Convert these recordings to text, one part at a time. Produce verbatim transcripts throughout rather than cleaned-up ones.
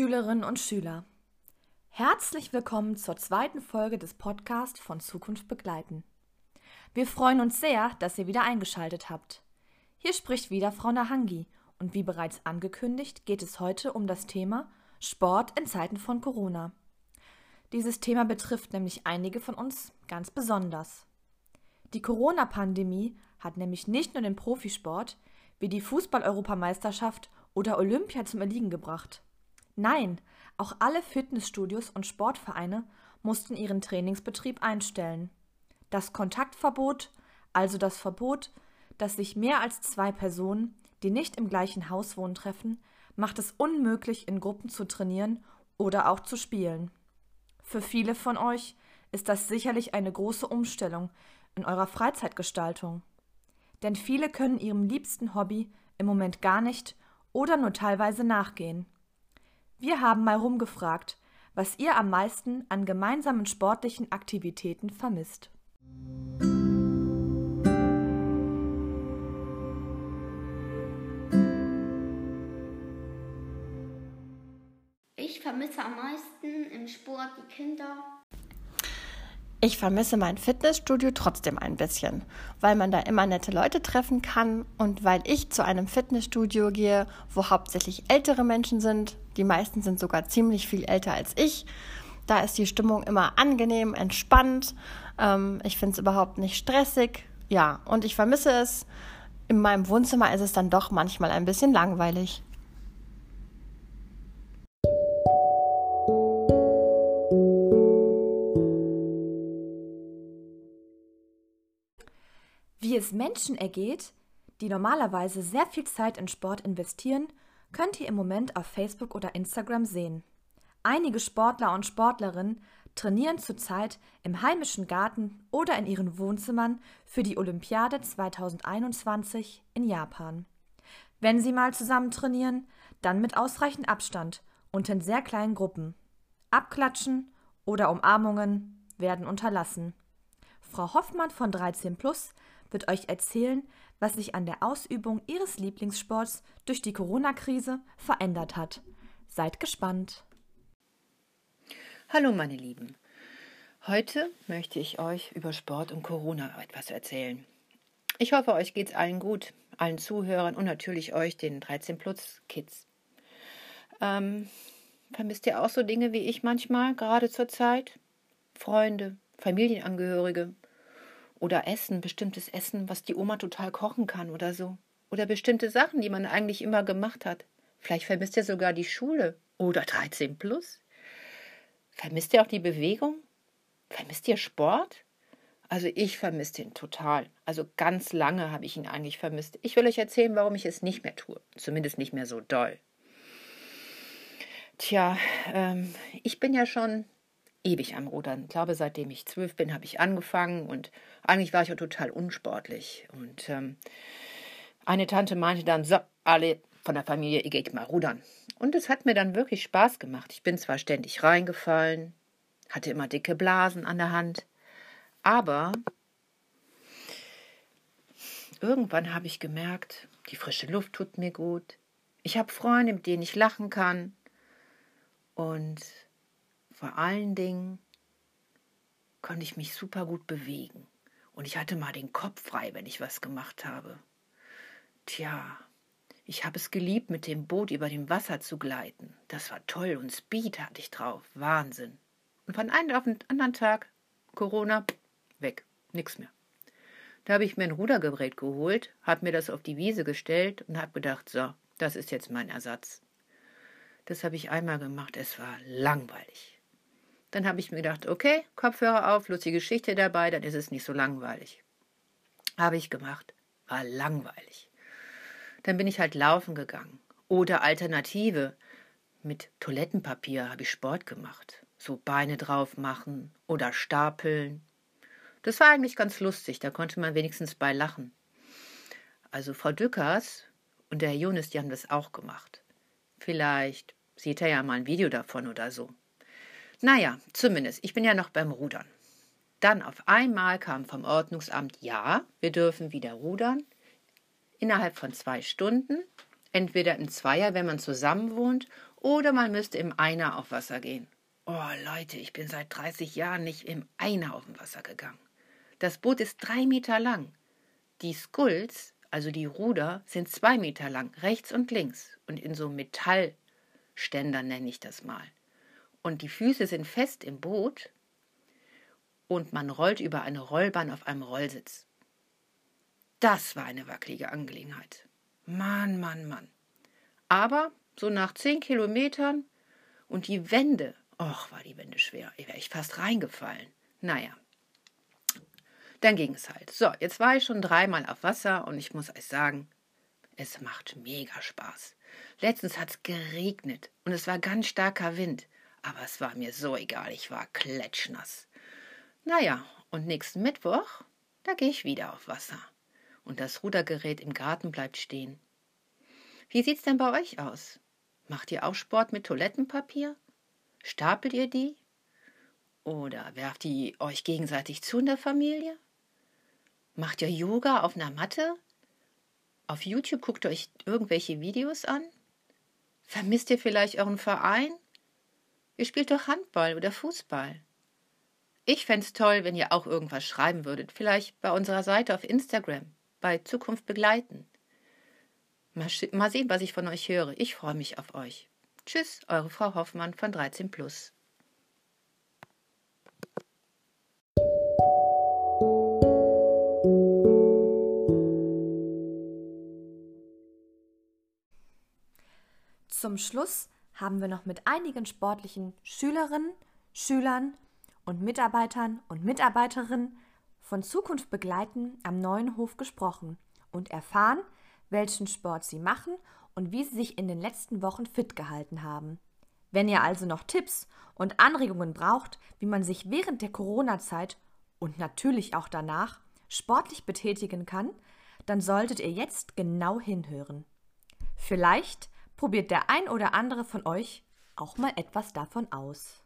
Schülerinnen und Schüler, herzlich willkommen zur zweiten Folge des Podcasts von Zukunft begleiten. Wir freuen uns sehr, dass ihr wieder eingeschaltet habt. Hier spricht wieder Frau Nahangi und wie bereits angekündigt geht es heute um das Thema Sport in Zeiten von Corona. Dieses Thema betrifft nämlich einige von uns ganz besonders. Die Corona-Pandemie hat nämlich nicht nur den Profisport wie die Fußball-Europameisterschaft oder Olympia zum Erliegen gebracht. Nein, auch alle Fitnessstudios und Sportvereine mussten ihren Trainingsbetrieb einstellen. Das Kontaktverbot, also das Verbot, dass sich mehr als zwei Personen, die nicht im gleichen Haus wohnen, treffen, macht es unmöglich, in Gruppen zu trainieren oder auch zu spielen. Für viele von euch ist das sicherlich eine große Umstellung in eurer Freizeitgestaltung. Denn viele können ihrem liebsten Hobby im Moment gar nicht oder nur teilweise nachgehen. Wir haben mal rumgefragt, was ihr am meisten an gemeinsamen sportlichen Aktivitäten vermisst. Ich vermisse am meisten im Sport die Kinder. Ich vermisse mein Fitnessstudio trotzdem ein bisschen, weil man da immer nette Leute treffen kann und weil ich zu einem Fitnessstudio gehe, wo hauptsächlich ältere Menschen sind. Die meisten sind sogar ziemlich viel älter als ich. Da ist die Stimmung immer angenehm, entspannt. Ähm, ich finde es überhaupt nicht stressig. Ja, und ich vermisse es. In meinem Wohnzimmer ist es dann doch manchmal ein bisschen langweilig. Wie es Menschen ergeht, die normalerweise sehr viel Zeit in Sport investieren, könnt ihr im Moment auf Facebook oder Instagram sehen. Einige Sportler und Sportlerinnen trainieren zurzeit im heimischen Garten oder in ihren Wohnzimmern für die Olympiade zwanzig einundzwanzig in Japan. Wenn sie mal zusammen trainieren, dann mit ausreichend Abstand und in sehr kleinen Gruppen. Abklatschen oder Umarmungen werden unterlassen. Frau Hoffmann von dreizehn plus wird euch erzählen, was sich an der Ausübung ihres Lieblingssports durch die Corona-Krise verändert hat. Seid gespannt. Hallo meine Lieben, heute möchte ich euch über Sport und Corona etwas erzählen. Ich hoffe, euch geht's allen gut, allen Zuhörern und natürlich euch, den dreizehn plus Kids. Ähm, vermisst ihr auch so Dinge wie ich manchmal, gerade zur Zeit? Freunde, Familienangehörige? Oder Essen, bestimmtes Essen, was die Oma total kochen kann oder so. Oder bestimmte Sachen, die man eigentlich immer gemacht hat. Vielleicht vermisst ihr sogar die Schule oder dreizehn plus. Vermisst ihr auch die Bewegung? Vermisst ihr Sport? Also ich vermisse den total. Also ganz lange habe ich ihn eigentlich vermisst. Ich will euch erzählen, warum ich es nicht mehr tue. Zumindest nicht mehr so doll. Tja, ähm, ich bin ja schon ewig am Rudern. Ich glaube, seitdem ich zwölf bin, habe ich angefangen und eigentlich war ich auch total unsportlich. Und ähm, eine Tante meinte dann, so, alle von der Familie, ihr geht mal rudern. Und es hat mir dann wirklich Spaß gemacht. Ich bin zwar ständig reingefallen, hatte immer dicke Blasen an der Hand, aber irgendwann habe ich gemerkt, die frische Luft tut mir gut. Ich habe Freunde, mit denen ich lachen kann. Und vor allen Dingen konnte ich mich super gut bewegen. Und ich hatte mal den Kopf frei, wenn ich was gemacht habe. Tja, ich habe es geliebt, mit dem Boot über dem Wasser zu gleiten. Das war toll und Speed hatte ich drauf. Wahnsinn. Und von einem auf den anderen Tag, Corona, weg, nichts mehr. Da habe ich mir ein Rudergerät geholt, habe mir das auf die Wiese gestellt und habe gedacht, so, das ist jetzt mein Ersatz. Das habe ich einmal gemacht, es war langweilig. Dann habe ich mir gedacht, okay, Kopfhörer auf, lustige Geschichte dabei, dann ist es nicht so langweilig. Habe ich gemacht, war langweilig. Dann bin ich halt laufen gegangen. Oder Alternative, mit Toilettenpapier habe ich Sport gemacht. So Beine drauf machen oder stapeln. Das war eigentlich ganz lustig, da konnte man wenigstens bei lachen. Also Frau Dückers und der Herr Jonas, die haben das auch gemacht. Vielleicht seht ihr ja mal ein Video davon oder so. Naja, zumindest, ich bin ja noch beim Rudern. Dann auf einmal kam vom Ordnungsamt, ja, wir dürfen wieder rudern, innerhalb von zwei Stunden, entweder im Zweier, wenn man zusammen wohnt, Oder man müsste im Eimer auf Wasser gehen. Oh Leute, ich bin seit dreißig Jahren nicht im Eimer auf dem Wasser gegangen. Das Boot ist drei Meter lang. Die Skulls, also die Ruder, sind zwei Meter lang, rechts und links. Und in so Metallständern nenne ich das mal. Und die Füße sind fest im Boot und man rollt über eine Rollbahn auf einem Rollsitz. Das war eine wackelige Angelegenheit. Mann, Mann, Mann. Aber so nach zehn Kilometern und die Wände, och, war die Wände schwer, ich wäre ich fast reingefallen. Naja, dann ging es halt. So, jetzt war ich schon dreimal auf Wasser und ich muss euch sagen, es macht mega Spaß. Letztens hat es geregnet und es war ganz starker Wind, aber es war mir so egal, ich war klatschnass. Naja, und nächsten Mittwoch, da gehe ich wieder auf Wasser und das Rudergerät im Garten bleibt stehen. Wie sieht's denn bei euch aus? Macht ihr auch Sport mit Toilettenpapier? Stapelt ihr die? Oder werft ihr euch gegenseitig zu in der Familie? Macht ihr Yoga auf einer Matte? Auf YouTube guckt ihr euch irgendwelche Videos an? Vermisst ihr vielleicht euren Verein? Ihr spielt doch Handball oder Fußball. Ich fände es toll, wenn ihr auch irgendwas schreiben würdet. Vielleicht bei unserer Seite auf Instagram, bei Zukunft begleiten. Mal, mal sehen, was ich von euch höre. Ich freue mich auf euch. Tschüss, eure Frau Hoffmann von dreizehn plus. Zum Schluss haben wir noch mit einigen sportlichen Schülerinnen, Schülern und Mitarbeitern und Mitarbeiterinnen von Zukunft begleiten am neuen Hof gesprochen und erfahren, welchen Sport sie machen und wie sie sich in den letzten Wochen fit gehalten haben. Wenn ihr also noch Tipps und Anregungen braucht, wie man sich während der Corona-Zeit und natürlich auch danach sportlich betätigen kann, dann solltet ihr jetzt genau hinhören. Vielleicht probiert der ein oder andere von euch auch mal etwas davon aus.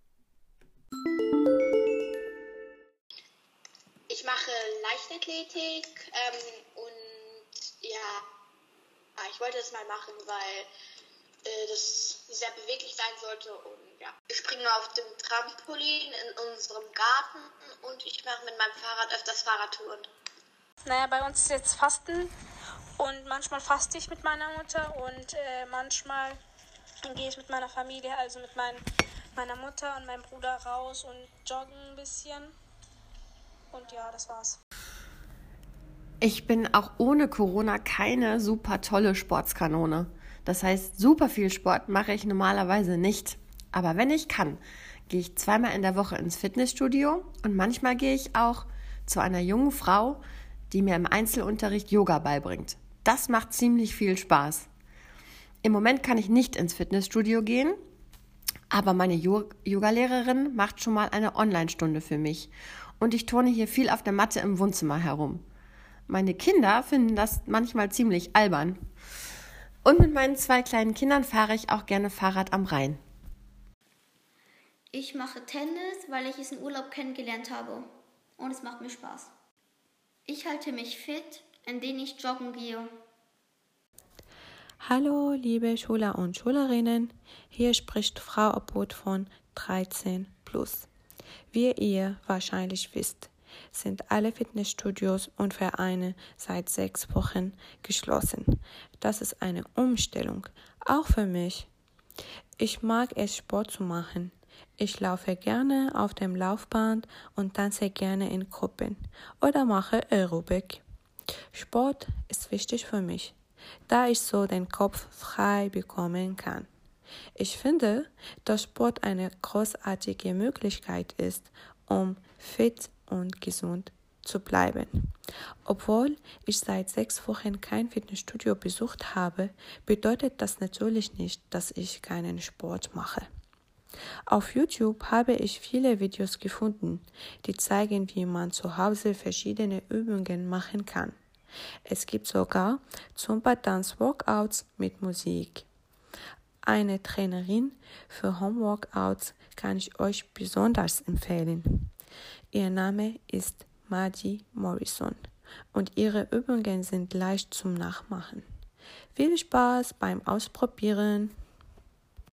Ich mache Leichtathletik ähm, und ja, ich wollte das mal machen, weil äh, das sehr beweglich sein sollte. Und ja, ich springe auf dem Trampolin in unserem Garten und ich mache mit meinem Fahrrad öfters Fahrradtouren. Naja, bei uns ist jetzt Fasten und manchmal faste ich mit meiner Mutter und äh, manchmal gehe ich mit meiner Familie, also mit mein, meiner Mutter und meinem Bruder raus und joggen ein bisschen. Und ja, das war's. Ich bin auch ohne Corona keine super tolle Sportskanone. Das heißt, super viel Sport mache ich normalerweise nicht. Aber wenn ich kann, gehe ich zweimal in der Woche ins Fitnessstudio und manchmal gehe ich auch zu einer jungen Frau, die mir im Einzelunterricht Yoga beibringt. Das macht ziemlich viel Spaß. Im Moment kann ich nicht ins Fitnessstudio gehen, aber meine Yoga-Lehrerin macht schon mal eine Online-Stunde für mich. Und ich turne hier viel auf der Matte im Wohnzimmer herum. Meine Kinder finden das manchmal ziemlich albern. Und mit meinen zwei kleinen Kindern fahre ich auch gerne Fahrrad am Rhein. Ich mache Tennis, weil ich es im Urlaub kennengelernt habe. Und es macht mir Spaß. Ich halte mich fit, indem ich joggen gehe. Hallo, liebe Schüler und Schülerinnen. Hier spricht Frau Obhut von dreizehn plus. Wie ihr wahrscheinlich wisst, sind alle Fitnessstudios und Vereine seit sechs Wochen geschlossen. Das ist eine Umstellung, auch für mich. Ich mag es, Sport zu machen. Ich laufe gerne auf dem Laufband und tanze gerne in Gruppen oder mache Aerobic. Sport ist wichtig für mich, da ich so den Kopf frei bekommen kann. Ich finde, dass Sport eine großartige Möglichkeit ist, um fit und gesund zu bleiben. Obwohl ich seit sechs Wochen kein Fitnessstudio besucht habe, bedeutet das natürlich nicht, dass ich keinen Sport mache. Auf YouTube habe ich viele Videos gefunden, die zeigen, wie man zu Hause verschiedene Übungen machen kann. Es gibt sogar Zumba-Dance-Workouts mit Musik. Eine Trainerin für Home-Workouts kann ich euch besonders empfehlen. Ihr Name ist Maddie Morrison und ihre Übungen sind leicht zum Nachmachen. Viel Spaß beim Ausprobieren!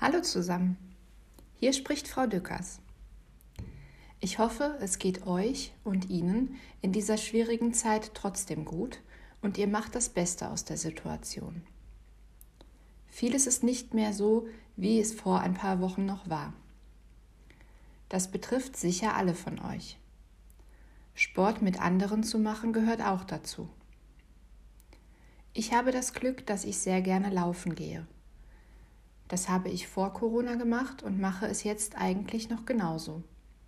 Hallo zusammen, hier spricht Frau Dückers. Ich hoffe, es geht euch und Ihnen in dieser schwierigen Zeit trotzdem gut und ihr macht das Beste aus der Situation. Vieles ist nicht mehr so, wie es vor ein paar Wochen noch war. Das betrifft sicher alle von euch. Sport mit anderen zu machen gehört auch dazu. Ich habe das Glück, dass ich sehr gerne laufen gehe. Das habe ich vor Corona gemacht und mache es jetzt eigentlich noch genauso.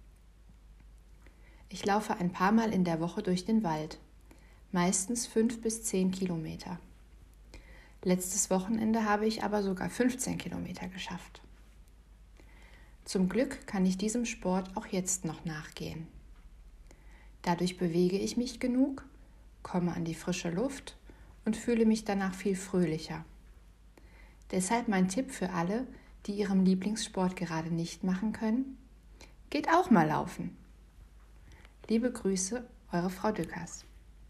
Ich laufe ein paar Mal in der Woche durch den Wald, meistens fünf bis zehn Kilometer. Letztes Wochenende habe ich aber sogar fünfzehn Kilometer geschafft. Zum Glück kann ich diesem Sport auch jetzt noch nachgehen. Dadurch bewege ich mich genug, komme an die frische Luft und fühle mich danach viel fröhlicher. Deshalb mein Tipp für alle, die ihrem Lieblingssport gerade nicht machen können: Geht auch mal laufen. Liebe Grüße, eure Frau Dückers.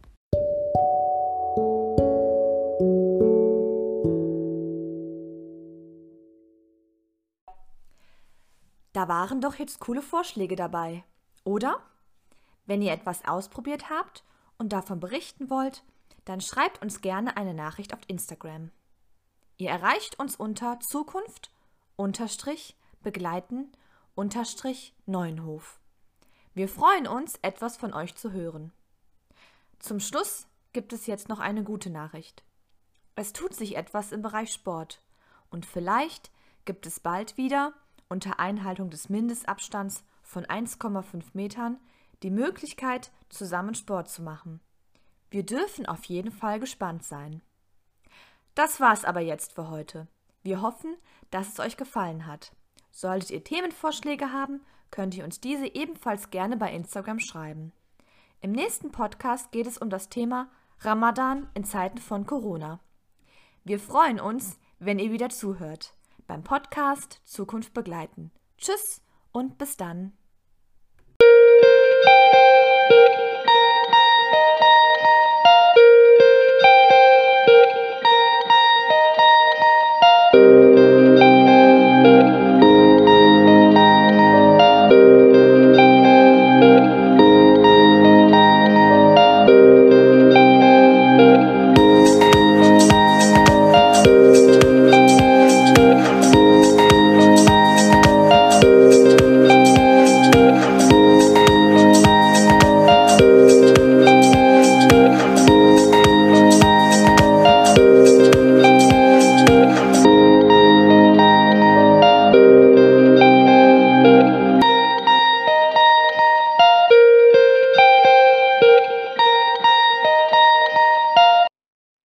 Da waren doch jetzt coole Vorschläge dabei, oder? Wenn ihr etwas ausprobiert habt und davon berichten wollt, dann schreibt uns gerne eine Nachricht auf Instagram. Ihr erreicht uns unter Zukunft unterstrich begleiten unterstrich Neuenhof. Wir freuen uns, etwas von euch zu hören. Zum Schluss gibt es jetzt noch eine gute Nachricht. Es tut sich etwas im Bereich Sport und vielleicht gibt es bald wieder, unter Einhaltung des Mindestabstands von eins Komma fünf Metern, die Möglichkeit, zusammen Sport zu machen. Wir dürfen auf jeden Fall gespannt sein. Das war's aber jetzt für heute. Wir hoffen, dass es euch gefallen hat. Solltet ihr Themenvorschläge haben, könnt ihr uns diese ebenfalls gerne bei Instagram schreiben. Im nächsten Podcast geht es um das Thema Ramadan in Zeiten von Corona. Wir freuen uns, wenn ihr wieder zuhört beim Podcast Zukunft begleiten. Tschüss und bis dann.